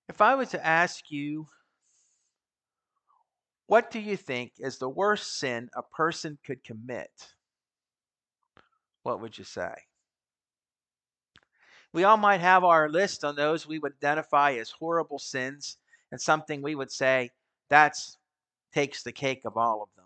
If I was to ask you, what do you think is the worst sin a person could commit? What would you say? We all might have our list on those we would identify as horrible sins and something we would say that's takes the cake of all of them.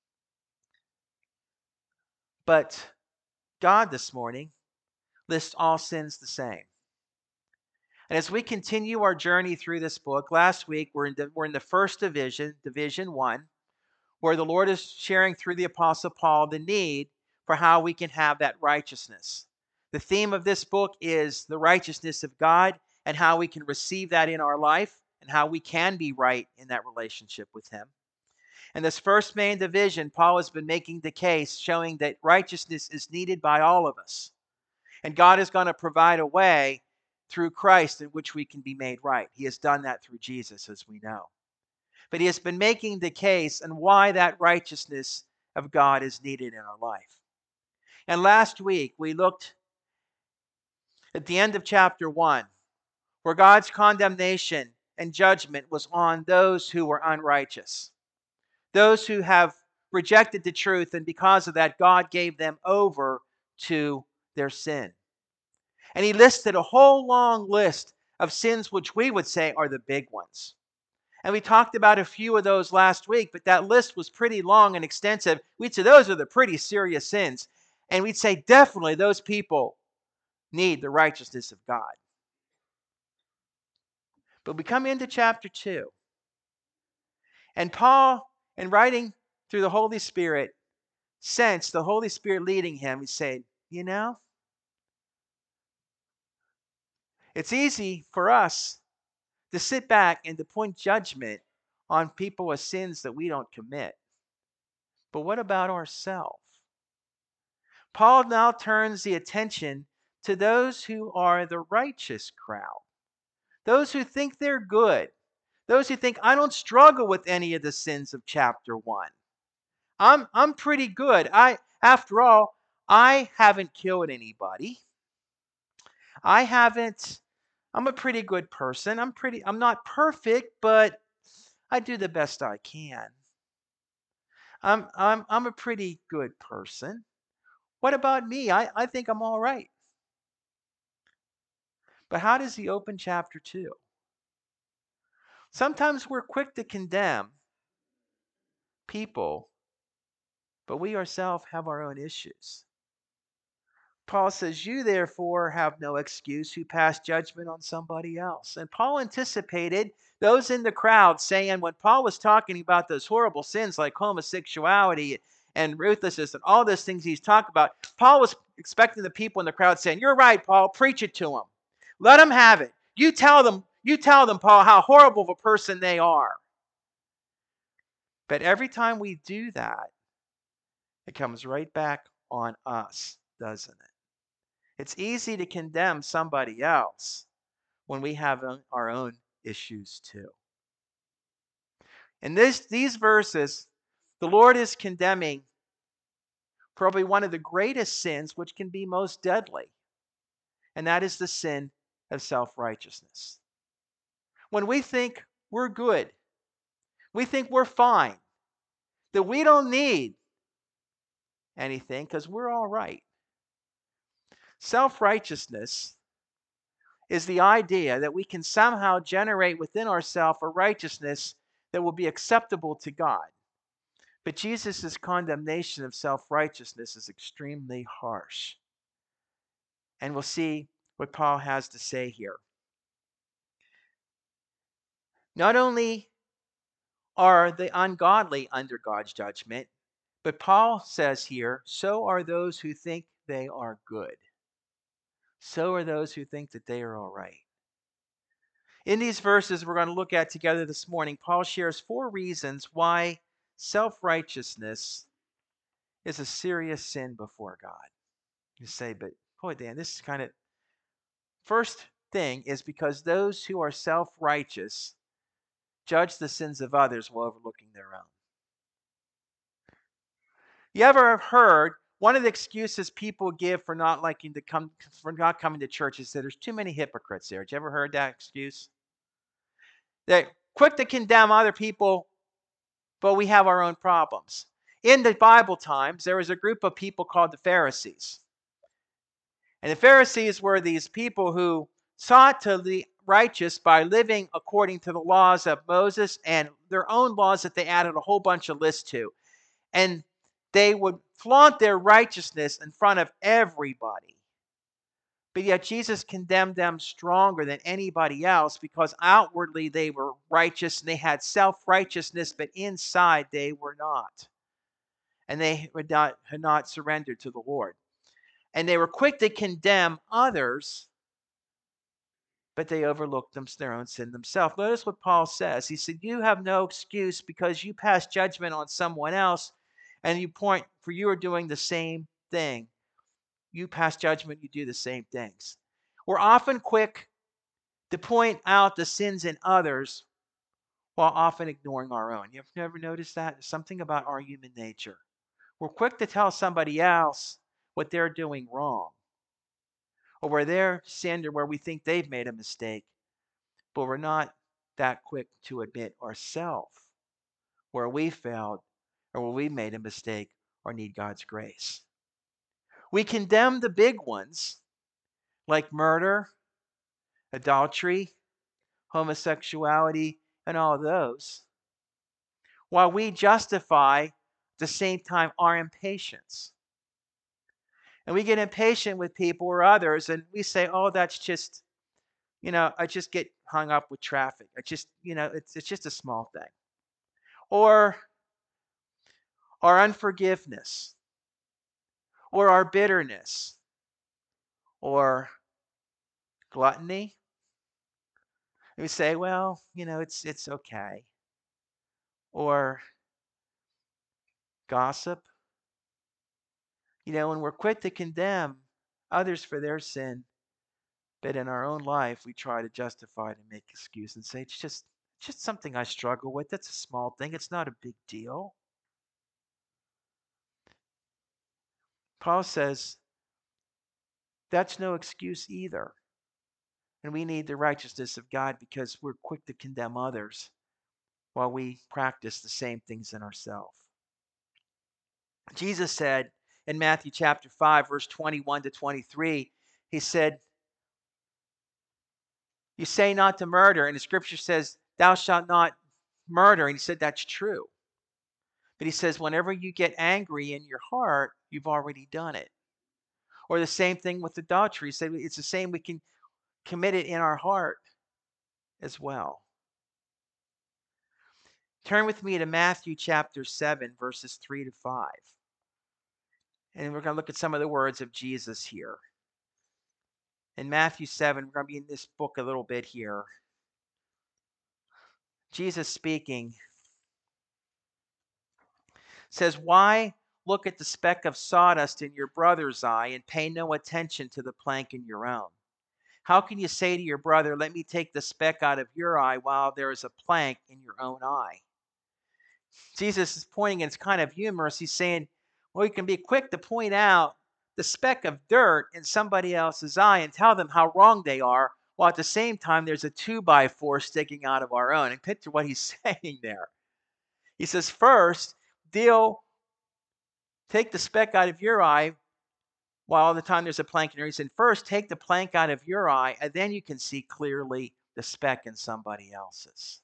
But God this morning lists all sins the same. And as we continue our journey through this book, last week we're in the first division, division 1, where the Lord is sharing through the Apostle Paul the need for how we can have that righteousness. The theme of this book is the righteousness of God and how we can receive that in our life and how we can be right in that relationship with Him. In this first main division, Paul has been making the case showing that righteousness is needed by all of us. And God is going to provide a way through Christ in which we can be made right. He has done that through Jesus, as we know. But he has been making the case and why that righteousness of God is needed in our life. And last week, we looked at the end of chapter 1, where God's condemnation and judgment was on those who were unrighteous, those who have rejected the truth, and because of that, God gave them over to their sin. And he listed a whole long list of sins which we would say are the big ones. And we talked about a few of those last week, but that list was pretty long and extensive. We'd say those are the pretty serious sins. And we'd say definitely those people need the righteousness of God. But we come into chapter 2. And Paul, in writing through the Holy Spirit, sensed the Holy Spirit leading him. He said, it's easy for us to sit back and to point judgment on people with sins that we don't commit. But what about ourselves? Paul now turns the attention to those who are the righteous crowd, those who think they're good, those who think, I don't struggle with any of the sins of chapter 1. I'm pretty good. After all, I haven't killed anybody. I'm a pretty good person. I'm not perfect, but I do the best I can. I'm a pretty good person. What about me? I think I'm all right. But how does he open chapter 2? Sometimes we're quick to condemn people, but we ourselves have our own issues. Paul says, you therefore have no excuse who pass judgment on somebody else. And Paul anticipated those in the crowd saying, when Paul was talking about those horrible sins like homosexuality and ruthlessness and all those things he's talking about, Paul was expecting the people in the crowd saying, you're right, Paul, preach it to them. Let them have it. You tell them, Paul, how horrible of a person they are. But every time we do that, it comes right back on us, doesn't it? It's easy to condemn somebody else when we have our own issues too. In these verses, the Lord is condemning probably one of the greatest sins, which can be most deadly, and that is the sin of self-righteousness. When we think we're good, we think we're fine, that we don't need anything because we're all right. Self-righteousness is the idea that we can somehow generate within ourselves a righteousness that will be acceptable to God. But Jesus' condemnation of self-righteousness is extremely harsh. And we'll see what Paul has to say here. Not only are the ungodly under God's judgment, but Paul says here, so are those who think they are good. So are those who think that they are all right. In these verses we're going to look at together this morning, Paul shares 4 reasons why self-righteousness is a serious sin before God. You say, but boy, Dan, this is kind of... First thing is because those who are self-righteous judge the sins of others while overlooking their own. You ever heard one of the excuses people give for not coming to church is that there's too many hypocrites there? Did you ever heard that excuse? They're quick to condemn other people, but we have our own problems. In the Bible times, there was a group of people called the Pharisees. And the Pharisees were these people who sought to be righteous by living according to the laws of Moses and their own laws that they added a whole bunch of lists to. And they would flaunt their righteousness in front of everybody. But yet Jesus condemned them stronger than anybody else because outwardly they were righteous and they had self-righteousness, but inside they were not. And they had not surrendered to the Lord. And they were quick to condemn others, but they overlooked their own sin themselves. Notice what Paul says. He said, you have no excuse because you pass judgment on someone else and you point, for you are doing the same thing. You pass judgment, you do the same things. We're often quick to point out the sins in others while often ignoring our own. You've never noticed that? There's something about our human nature. We're quick to tell somebody else what they're doing wrong, or where they're sinned, or where we think they've made a mistake, but we're not that quick to admit ourselves where we failed, or where we made a mistake, or need God's grace. We condemn the big ones like murder, adultery, homosexuality, and all of those, while we justify at the same time our impatience. And we get impatient with people or others, and we say, oh, that's just, I just get hung up with traffic. I just, it's just a small thing. Or our unforgiveness, or our bitterness, or gluttony. And we say, well, it's okay. Or gossip. When we're quick to condemn others for their sin, but in our own life, we try to justify it and make excuse and say, it's just something I struggle with. That's a small thing. It's not a big deal. Paul says that's no excuse either. And we need the righteousness of God because we're quick to condemn others while we practice the same things in ourselves. Jesus said in Matthew chapter 5, verse 21 to 23, he said, you say not to murder, and the scripture says, thou shalt not murder. And he said, that's true. But he says, whenever you get angry in your heart, you've already done it. Or the same thing with adultery. He said, it's the same, we can commit it in our heart as well. Turn with me to Matthew chapter 7, verses 3 to 5. And we're going to look at some of the words of Jesus here. In Matthew 7, we're going to be in this book a little bit here. Jesus speaking says, why look at the speck of sawdust in your brother's eye and pay no attention to the plank in your own? How can you say to your brother, let me take the speck out of your eye while there is a plank in your own eye? Jesus is pointing, and it's kind of humorous. He's saying, well, you can be quick to point out the speck of dirt in somebody else's eye and tell them how wrong they are, while at the same time there's a 2x4 sticking out of our own. And picture what he's saying there. He says, first, take the speck out of your eye while all the time there's a plank in your eye. He said, first, take the plank out of your eye, and then you can see clearly the speck in somebody else's.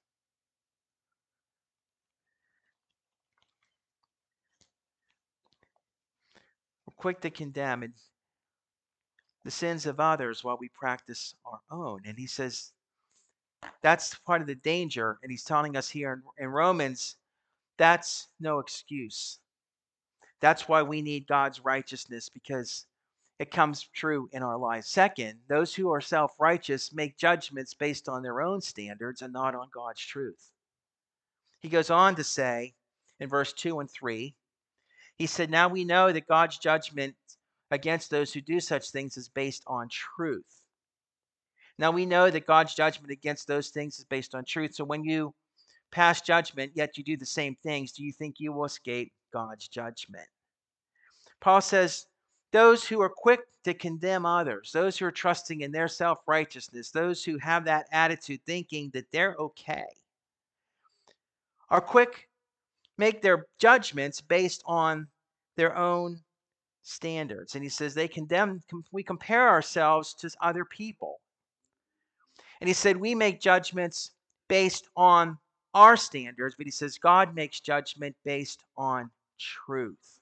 We're quick to condemn the sins of others while we practice our own. And he says that's part of the danger. And he's telling us here in Romans, that's no excuse. That's why we need God's righteousness, because it comes true in our lives. Second, those who are self-righteous make judgments based on their own standards and not on God's truth. He goes on to say in verse 2 and 3, he said, now we know that God's judgment against those who do such things is based on truth. Now we know that God's judgment against those things is based on truth. So when you pass judgment, yet you do the same things, do you think you will escape God's judgment? Paul says Those who are quick to condemn others, those who are trusting in their self-righteousness, those who have that attitude thinking that they're okay, are quick, make their judgments based on their own standards. And he says we compare ourselves to other people. And he said we make judgments based on our standards, but he says God makes judgment based on truth.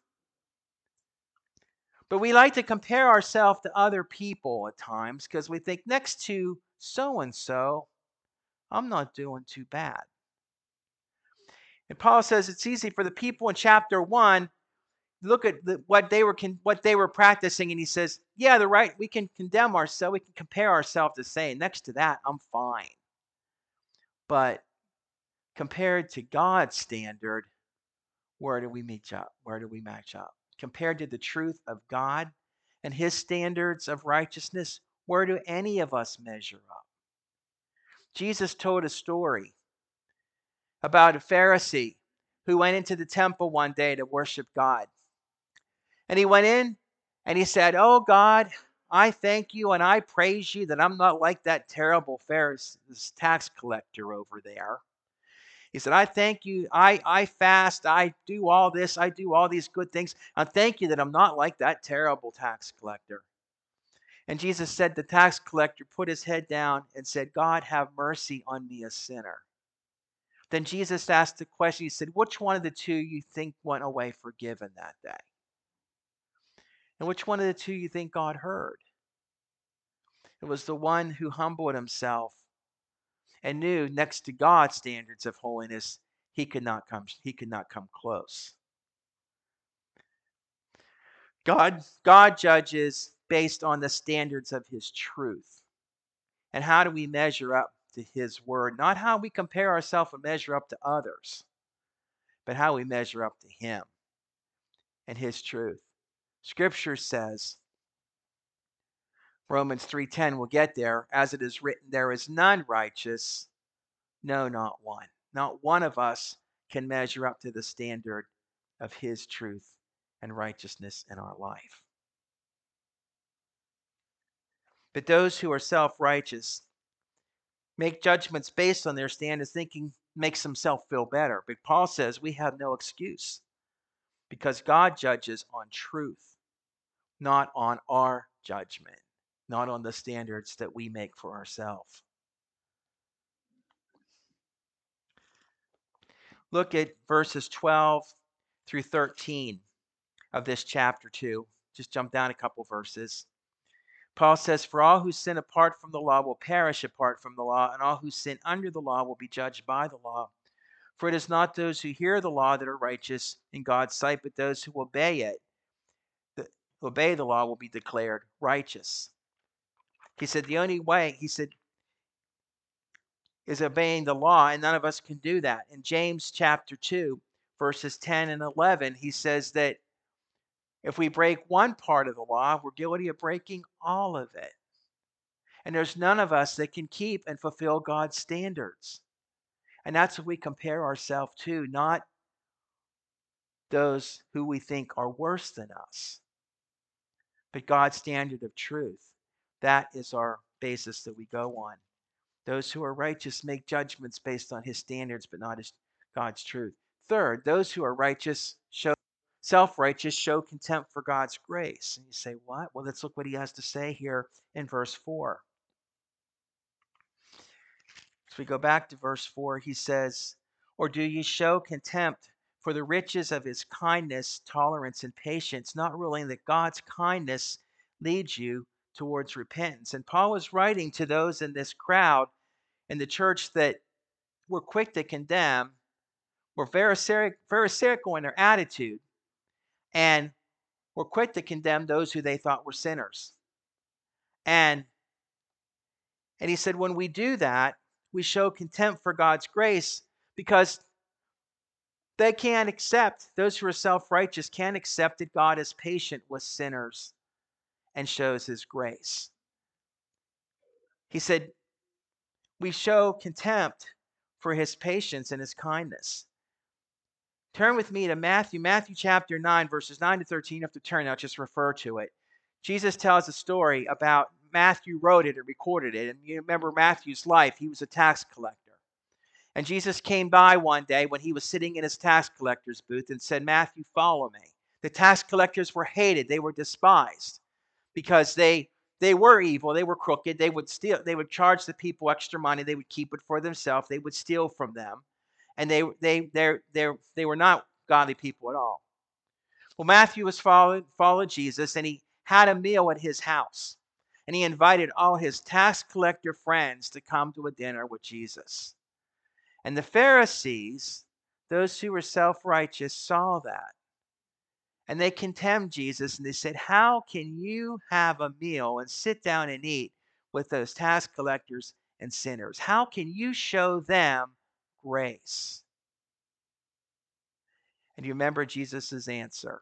But we like to compare ourselves to other people at times because we think next to so and so, I'm not doing too bad. And Paul says it's easy for the people in chapter 1 look at what they were practicing, and he says, yeah, they're right. We can condemn ourselves. We can compare ourselves to saying, next to that, I'm fine. But compared to God's standard, where do we match up? Where do we match up? Compared to the truth of God and his standards of righteousness, where do any of us measure up? Jesus told a story about a Pharisee who went into the temple one day to worship God. And he went in and he said, oh God, I thank you and I praise you that I'm not like that terrible Pharisee, this tax collector over there. He said, I thank you. I fast. I do all this. I do all these good things. I thank you that I'm not like that terrible tax collector. And Jesus said, the tax collector put his head down and said, God, have mercy on me, a sinner. Then Jesus asked the question. He said, which one of the two you think went away forgiven that day? And which one of the two you think God heard? It was the one who humbled himself and knew next to God's standards of holiness, he could not come close. God judges based on the standards of his truth. And how do we measure up to his word? Not how we compare ourselves and measure up to others, but how we measure up to him and his truth. Scripture says, Romans 3:10, we'll get there, as it is written, there is none righteous, no, not one. Not one of us can measure up to the standard of his truth and righteousness in our life. But those who are self-righteous make judgments based on their standards, thinking makes themselves feel better. But Paul says we have no excuse because God judges on truth, not on our judgment, not on the standards that we make for ourselves. Look at verses 12 through 13 of this chapter 2. Just jump down a couple verses. Paul says, for all who sin apart from the law will perish apart from the law, and all who sin under the law will be judged by the law. For it is not those who hear the law that are righteous in God's sight, but those who obey it. Who obey the law will be declared righteous. He said the only way, is obeying the law, and none of us can do that. In James chapter 2, verses 10 and 11, he says that if we break one part of the law, we're guilty of breaking all of it. And there's none of us that can keep and fulfill God's standards. And that's what we compare ourselves to, not those who we think are worse than us, but God's standard of truth. That is our basis that we go on. Those who are righteous make judgments based on his standards, but not God's truth. Third, those who are righteous self-righteous show contempt for God's grace. And you say, what? Well, let's look what he has to say here in verse 4. As we go back to verse 4, he says, or do you show contempt for the riches of his kindness, tolerance, and patience, not ruling that God's kindness leads you towards repentance? And Paul was writing to those in this crowd in the church that were quick to condemn, were pharisaical in their attitude, and were quick to condemn those who they thought were sinners. And he said, when we do that, we show contempt for God's grace because they can't accept, those who are self-righteous can't accept that God is patient with sinners and shows his grace. He said, we show contempt for his patience and his kindness. Turn with me to Matthew chapter 9, verses 9 to 13. You have to turn, I'll just refer to it. Jesus tells a story about Matthew wrote it and recorded it. And you remember Matthew's life. He was a tax collector. And Jesus came by one day when he was sitting in his tax collector's booth and said, Matthew, follow me. The tax collectors were hated. They were despised because they were evil. They were crooked. They would steal. They would charge the people extra money. They would keep it for themselves. They would steal from them. And they were not godly people at all. Well, Matthew was followed Jesus, and he had a meal at his house. And he invited all his tax collector friends to come to a dinner with Jesus. And the Pharisees, those who were self-righteous, saw that. And they condemned Jesus, and they said, how can you have a meal and sit down and eat with those tax collectors and sinners? How can you show them grace? And you remember Jesus' answer.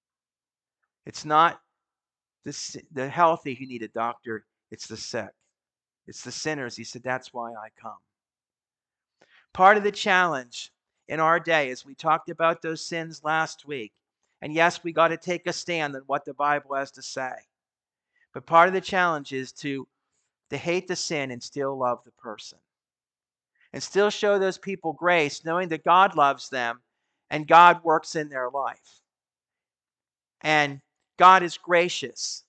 It's not the healthy who need a doctor, it's the sick. It's the sinners. He said, that's why I come. Part of the challenge in our day, as we talked about those sins last week, and yes, we got to take a stand on what the Bible has to say. But part of the challenge is to hate the sin and still love the person. And still show those people grace, knowing that God loves them and God works in their life. And God is gracious.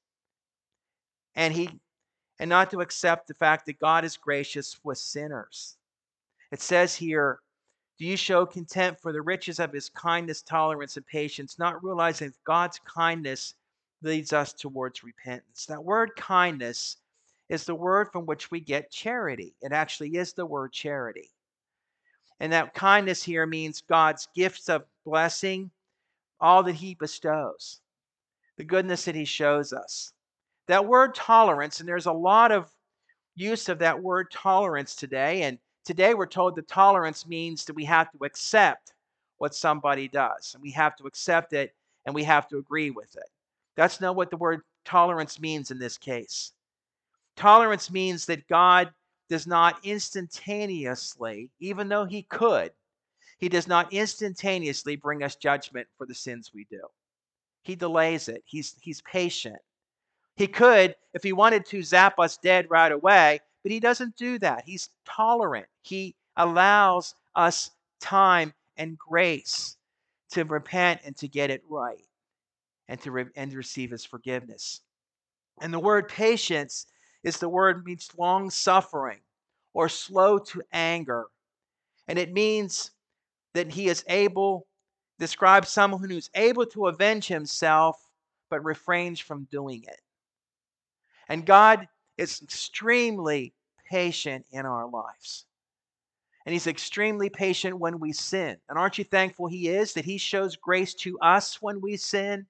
And not to accept the fact that God is gracious with sinners. It says here, do you show contempt for the riches of his kindness, tolerance, and patience, not realizing that God's kindness leads us towards repentance? That word kindness is the word from which we get charity. It actually is the word charity. And that kindness here means God's gifts of blessing, all that he bestows, the goodness that he shows us. That word tolerance, and there's a lot of use of that word tolerance today. And today we're told that tolerance means that we have to accept what somebody does. And we have to accept it and we have to agree with it. That's not what the word tolerance means in this case. Tolerance means that God does not instantaneously, even though he could, he does not instantaneously bring us judgment for the sins we do. He delays it. He's patient. He could, if he wanted to, zap us dead right away, but he doesn't do that. He's tolerant. He allows us time and grace to repent and to get it right and to receive his forgiveness. And the word patience is the word means long suffering or slow to anger. And it means that he is able, describes someone who's able to avenge himself but refrains from doing it. And God is extremely patient in our lives. And he's extremely patient when we sin. And aren't you thankful he is, that he shows grace to us when we sin?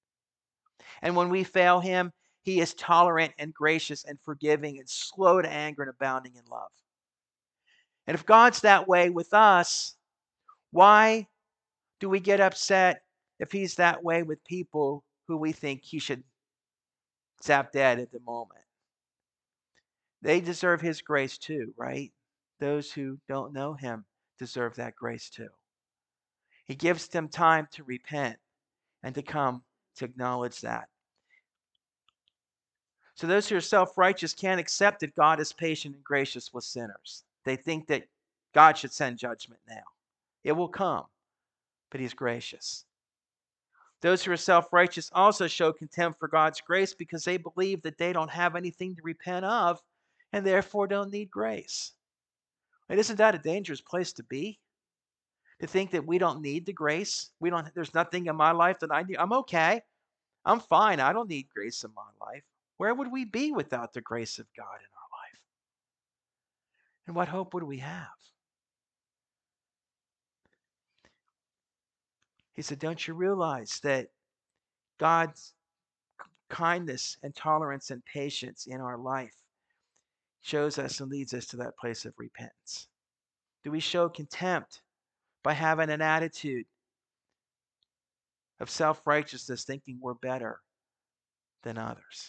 And when we fail him, he is tolerant and gracious and forgiving and slow to anger and abounding in love. And if God's that way with us, why do we get upset if he's that way with people who we think he should zap dead at the moment? They deserve his grace too, right? Those who don't know him deserve that grace too. He gives them time to repent and to come to acknowledge that. So those who are self-righteous can't accept that God is patient and gracious with sinners. They think that God should send judgment now. It will come, but he's gracious. Those who are self-righteous also show contempt for God's grace because they believe that they don't have anything to repent of and therefore don't need grace. And isn't that a dangerous place to be? To think that we don't need the grace. There's nothing in my life that I need. I'm okay. I'm fine. I don't need grace in my life. Where would we be without the grace of God in our life? And what hope would we have? He said, don't you realize that God's kindness and tolerance and patience in our life shows us and leads us to that place of repentance? Do we show contempt by having an attitude of self-righteousness, thinking we're better than others?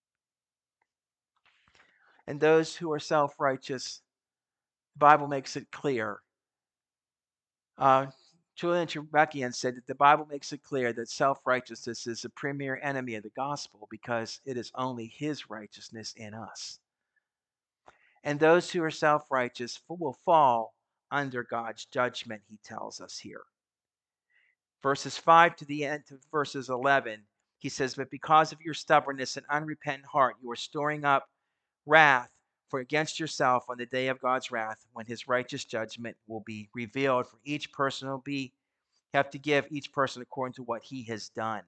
And those who are self-righteous, the Bible makes it clear. Julian Trebekian said that the Bible makes it clear that self-righteousness is the premier enemy of the gospel because it is only his righteousness in us. And those who are self-righteous will fall under God's judgment, he tells us here. Verses 5 to the end of verses 11, he says, but because of your stubbornness and unrepentant heart, you are storing up wrath for against yourself on the day of God's wrath, when his righteous judgment will be revealed. For each person will have to give each person according to what he has done.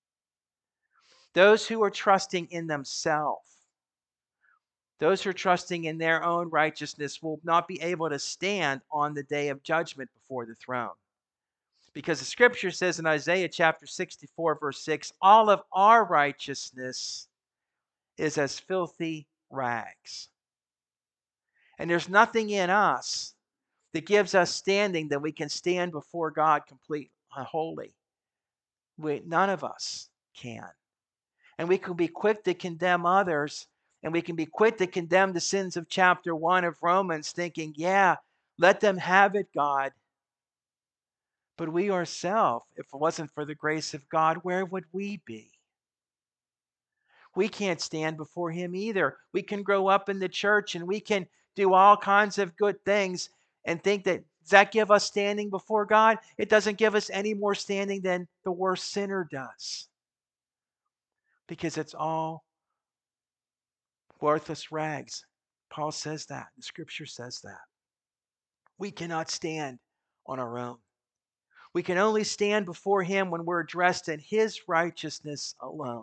Those who are trusting in themselves, those who are trusting in their own righteousness will not be able to stand on the day of judgment before the throne. Because the scripture says in Isaiah chapter 64, verse 6, all of our righteousness is as filthy rags. And there's nothing in us that gives us standing that we can stand before God complete and holy. None of us can. And we can be quick to condemn others, and we can be quick to condemn the sins of chapter 1 of Romans, thinking, yeah, let them have it, God. But we ourselves, if it wasn't for the grace of God, where would we be? We can't stand before him either. We can grow up in the church and we can do all kinds of good things and think that, does that give us standing before God? It doesn't give us any more standing than the worst sinner does. Because it's all worthless rags. Paul says that. The scripture says that. We cannot stand on our own. We can only stand before him when we're dressed in his righteousness alone.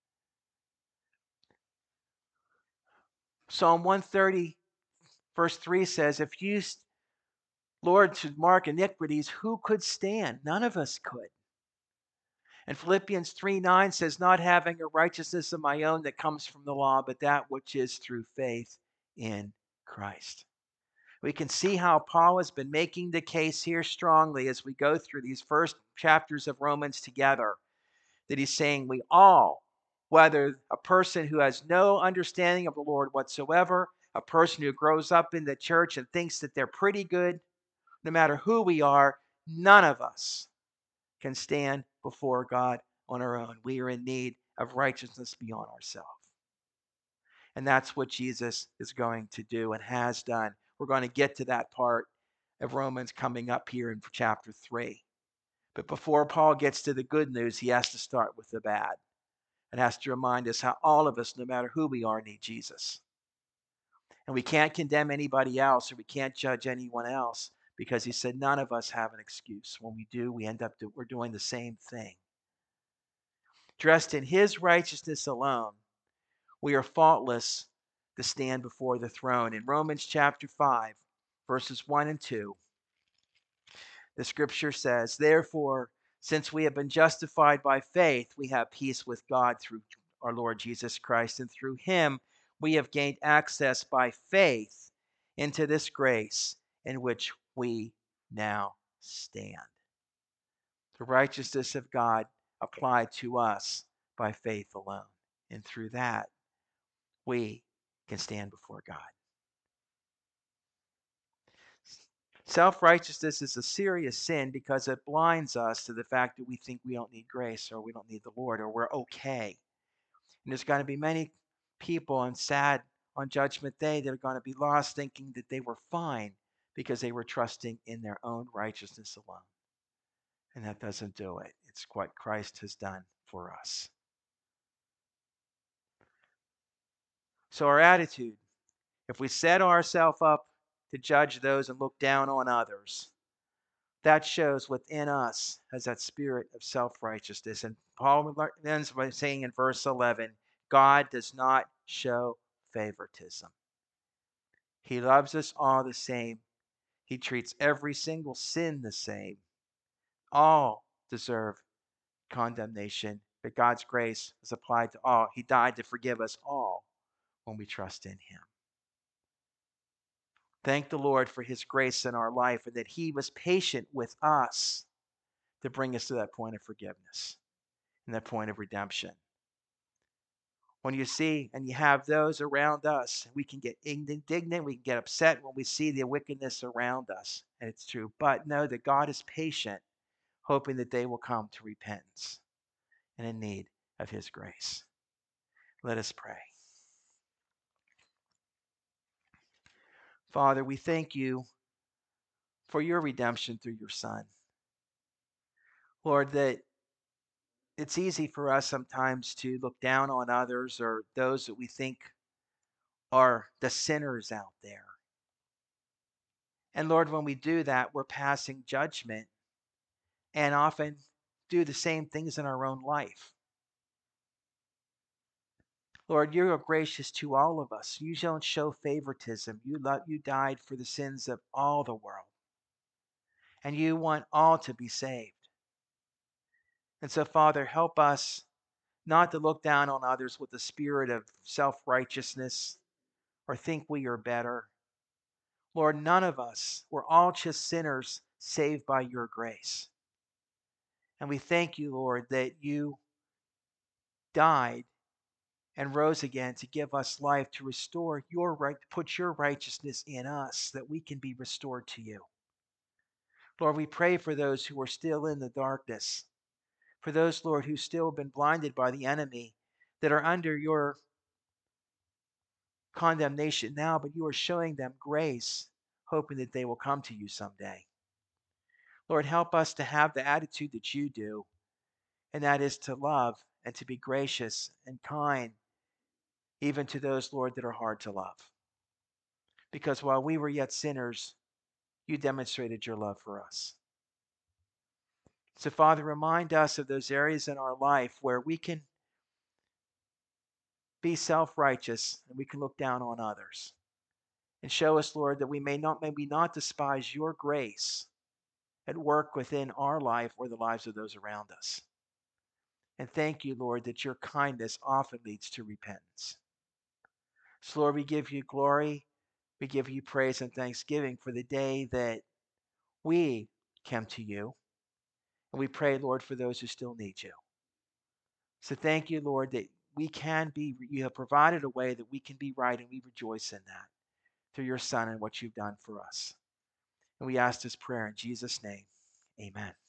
Psalm 130, verse 3 says, if you, Lord, should mark iniquities, who could stand? None of us could. And Philippians 3:9 says, not having a righteousness of my own that comes from the law, but that which is through faith in Christ. We can see how Paul has been making the case here strongly as we go through these first chapters of Romans together, that he's saying we all, whether a person who has no understanding of the Lord whatsoever, a person who grows up in the church and thinks that they're pretty good, no matter who we are, none of us can stand before God on our own. We are in need of righteousness beyond ourselves. And that's what Jesus is going to do and has done. We're going to get to that part of Romans coming up here in chapter 3. But before Paul gets to the good news, he has to start with the bad and has to remind us how all of us, no matter who we are, need Jesus. And we can't condemn anybody else, or we can't judge anyone else, because he said none of us have an excuse. When we do, we end up we're doing the same thing. Dressed in his righteousness alone, we are faultless to stand before the throne. In Romans chapter 5, verses 1 and 2, the scripture says, therefore, since we have been justified by faith, we have peace with God through our Lord Jesus Christ, and through him we have gained access by faith into this grace in which we now stand. The righteousness of God applied to us by faith alone. And through that, we can stand before God. Self-righteousness is a serious sin because it blinds us to the fact that we think we don't need grace, or we don't need the Lord, or we're okay. And there's going to be many people, and sad on Judgment Day, that are going to be lost thinking that they were fine because they were trusting in their own righteousness alone. And that doesn't do it. It's what Christ has done for us. So our attitude, if we set ourselves up to judge those and look down on others, that shows within us as that spirit of self-righteousness. And Paul ends by saying in verse 11, God does not show favoritism. He loves us all the same. He treats every single sin the same. All deserve condemnation, but God's grace is applied to all. He died to forgive us all when we trust in him. Thank the Lord for his grace in our life, and that he was patient with us to bring us to that point of forgiveness and that point of redemption. When you see and you have those around us, we can get indignant, we can get upset when we see the wickedness around us, and it's true. But know that God is patient hoping that they will come to repentance and in need of his grace. Let us pray. Father, we thank you for your redemption through your Son. Lord, that it's easy for us sometimes to look down on others or those that we think are the sinners out there. And Lord, when we do that, we're passing judgment and often do the same things in our own life. Lord, you are gracious to all of us. You don't show favoritism. You died for the sins of all the world. And you want all to be saved. And so, Father, help us not to look down on others with the spirit of self-righteousness or think we are better. Lord, none of us, we're all just sinners saved by your grace. And we thank you, Lord, that you died and rose again to give us life, to restore your right, put your righteousness in us that we can be restored to you. Lord, we pray for those who are still in the darkness, for those, Lord, who still have been blinded by the enemy, that are under your condemnation now, but you are showing them grace, hoping that they will come to you someday. Lord, help us to have the attitude that you do, and that is to love and to be gracious and kind, even to those, Lord, that are hard to love. Because while we were yet sinners, you demonstrated your love for us. So, Father, remind us of those areas in our life where we can be self-righteous and we can look down on others. And show us, Lord, that we may not despise your grace at work within our life or the lives of those around us. And thank you, Lord, that your kindness often leads to repentance. So, Lord, we give you glory, we give you praise and thanksgiving for the day that we come to you. And we pray, Lord, for those who still need you. So thank you, Lord, that you have provided a way that we can be right, and we rejoice in that through your Son and what you've done for us. And we ask this prayer in Jesus' name. Amen.